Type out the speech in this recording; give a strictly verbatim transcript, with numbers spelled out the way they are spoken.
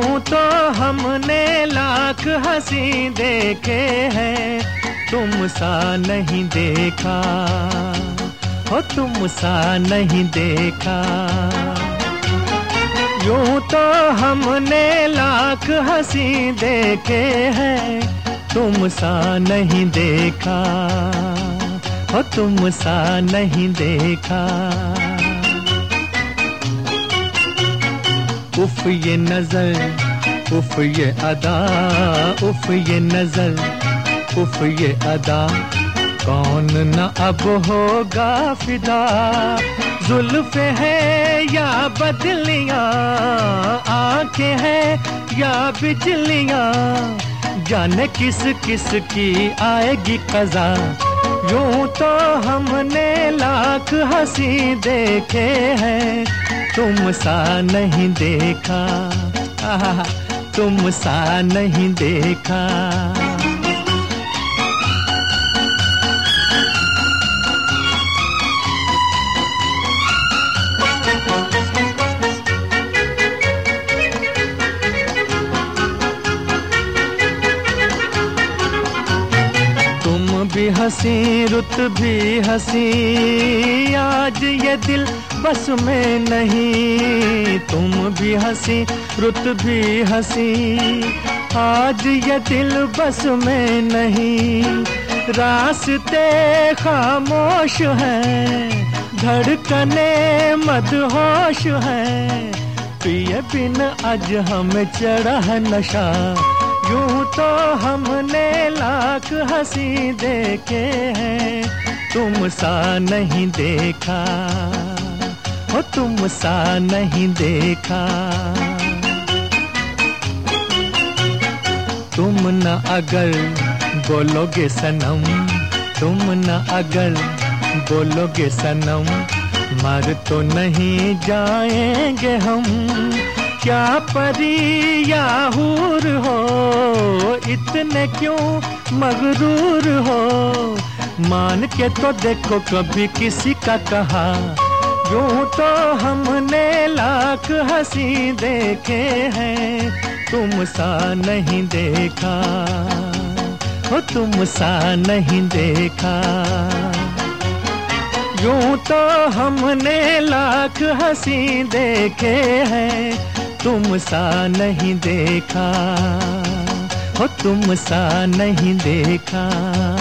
यूं तो हमने लाख हंसी देखे हैं, तुम सा नहीं देखा हो, तुम सा नहीं देखा। यूं तो हमने लाख हंसी देखे हैं, तुम सा नहीं देखा हो, तुम सा नहीं देखा। उफ ये नजर, उफ ये अदा, उफ ये नजर, उफ ये अदा, कौन न अब होगा फिदा। जुल्फ़े है या बदलियां, आंखें हैं या बिजलियां, जाने किस किस की आएगी क़ज़ा। यूं तो हमने लाख हंसी देखे हैं, तुम सा नहीं देखा, आहा, तुम सा नहीं देखा। भी हंसी रुत भी हंसी, आज ये दिल बस में नहीं। तुम भी हंसी रुत भी हंसी, आज ये दिल बस में नहीं। रास्ते खामोश हैं, धड़कने मदहोश हैं, पिए बिन आज हमें चढ़ा है नशा। यूं तो हमने लाख हंसी देखे हैं, तुम सा नहीं देखा हो, तुम सा नहीं देखा। तुम न अगर बोलोगे सनम, तुम न अगर बोलोगे सनम, मर तो नहीं जाएंगे हम। क्या परी या हूर हो, इतने क्यों मगरूर हो, मान के तो देखो कभी किसी का कहा। यूं तो हमने लाख हंसी देखे हैं, तुम सा नहीं देखा हो, तुम सा नहीं देखा। यूं तो हमने लाख हंसी देखे हैं, तुम सा नहीं देखा हो, तुम सा नहीं देखा।